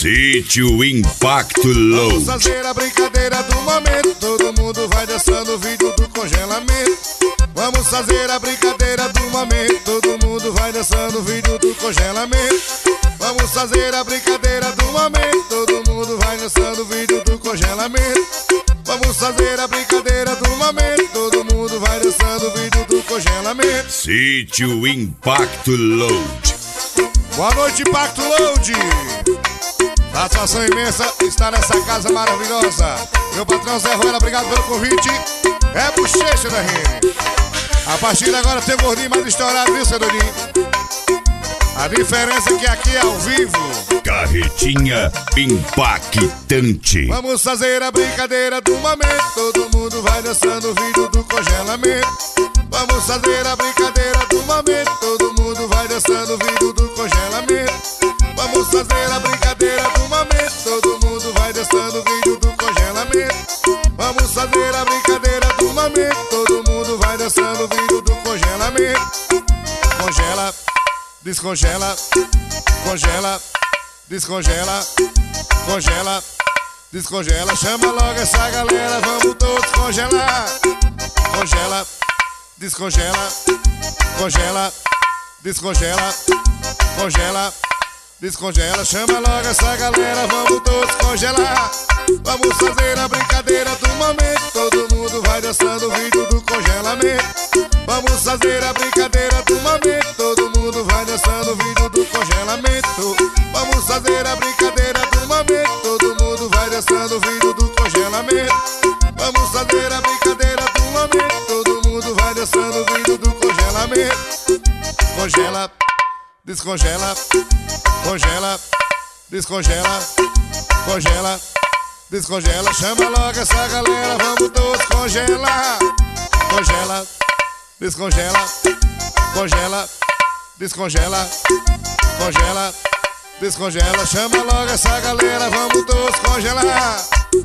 Sítio Impacto Load. Vamos fazer a brincadeira do momento. Todo mundo vai dançando o vídeo do congelamento. Vamos fazer a brincadeira do momento. Todo mundo vai dançando o vídeo do congelamento. Vamos fazer a brincadeira do momento. Todo mundo vai dançando o vídeo do congelamento. Vamos fazer a brincadeira do momento. Todo mundo vai dançando o vídeo do congelamento. Sítio Impacto Load. Boa noite, Impacto Load. Satisfação imensa estar nessa casa maravilhosa. Meu patrão Zé Ruela, obrigado pelo convite. É bochecha da Rene. A partir de agora tem gordinho mais estourado, viu, seu Doninho? A diferença é que aqui é ao vivo. Carretinha impactante. Vamos fazer a brincadeira do momento. Todo mundo vai dançando o vídeo do congelamento. Vamos fazer a brincadeira do momento. Todo mundo vai dançando o vídeo do congelamento. Vamos fazer a brincadeira do momento. Todo mundo vai dançando o vídeo do congelamento. Vamos fazer a brincadeira do momento. Todo mundo vai dançando o vídeo do congelamento. Congela, descongela, congela, descongela, congela, descongela. Chama logo essa galera, vamos todos congelar. Congela, descongela, congela, descongela, congela, descongela. Chama logo essa galera, vamos todos congelar. Vamos fazer a brincadeira do momento. Todo mundo vai dançando o vídeo do congelamento. Vamos fazer a brincadeira do momento. Todo mundo vai dançando o vídeo do congelamento. Vamos fazer a brincadeira do momento. Todo mundo vai dançando o vídeo do congelamento. Vamos fazer a brincadeira do momento. Todo mundo vai dançando o vídeo do congelamento. Congela, descongela, congela, descongela, congela, descongela. Chama logo essa galera, vamos todos congelar. Congela, descongela, congela, descongela, congela, descongela. Chama logo essa galera, vamos todos congelar.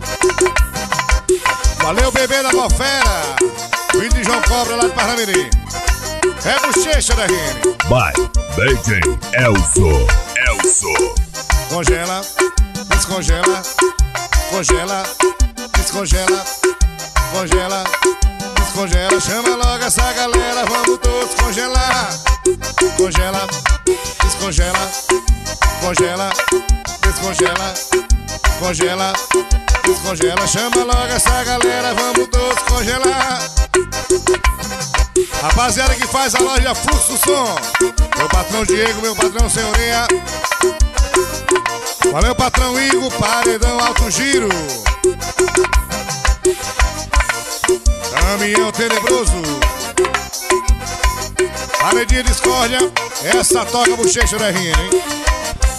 Valeu, bebê da Mofera, filho de João Cobra lá de Parnamirim. É bochecha da Rene. By DJ Elzo. Congela, descongela, congela, descongela, congela, descongela. Chama logo essa galera, vamos todos congelar. Congela, descongela, congela, descongela, congela, descongela. Chama logo essa galera, vamos todos congelar. Rapaziada que faz a loja Fluxo Som, meu patrão Diego, meu patrão Senhorinha. Valeu, patrão Igor, Paredão Alto Giro, Caminhão Tenebroso, Paredinha Discórdia. Essa toca bochecha da Rina, hein?